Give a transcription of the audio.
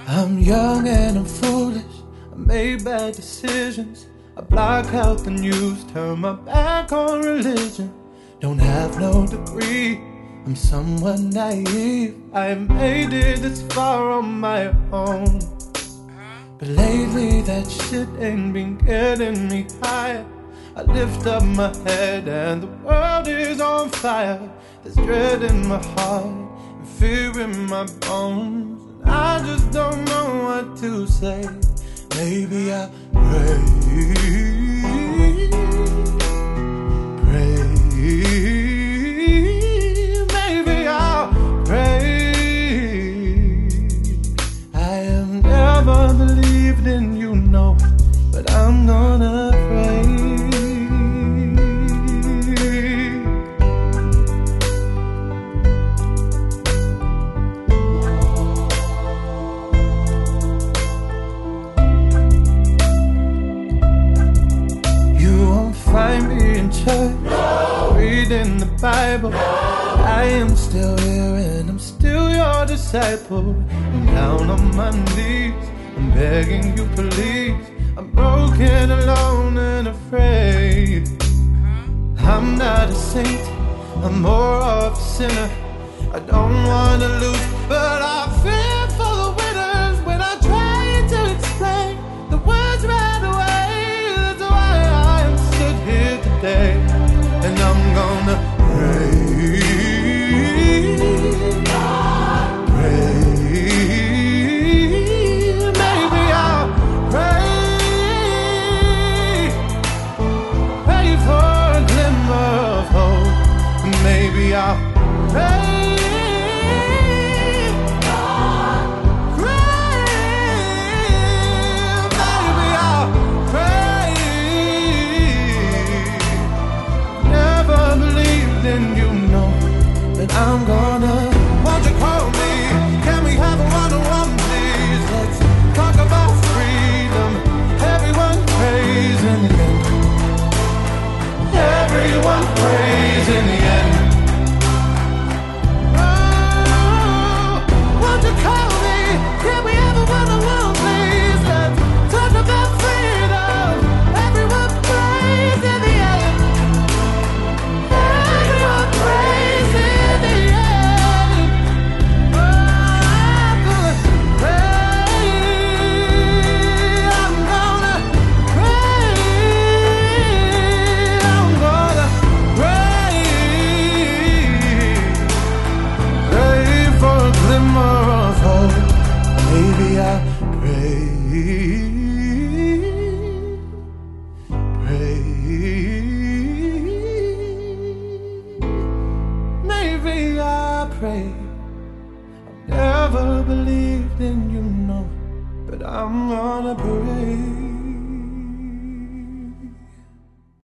I'm young and I'm foolish, I made bad decisions. I block out the news, turn my back on religion. Don't have no degree, I'm somewhat naive. I made it this far on my own, but lately that shit ain't been getting me higher. I lift up my head and the world is on fire. There's dread in my heart and fear in my bones, and I just don't know what to say. Maybe I'll pray, maybe I'll pray. I have never believed in you, no, but I'm gonna pray. Find me in church, reading the Bible. I am still here and I'm still your disciple. I'm down on my knees, I'm begging you please. I'm broken, alone and afraid. I'm not a saint, I'm more of a sinner. I don't wanna lose, but I fear for the winners. When I try to explain, the words right away. Here today, and I'm gonna pray, maybe I'll pray for a glimmer of hope. Maybe I'll pray. Then you know that I'm gonna. Won't you call me? Can we have a one-on-one, please? Let's talk about freedom. Everyone prays in the end. Everyone prays in the end. Oh, won't you call me? Can we have a one-on-one, please? Let's talk about freedom. Everyone prays in the end. Maybe I'll pray, maybe I'll pray. I've never believed in you, no, but I'm gonna pray.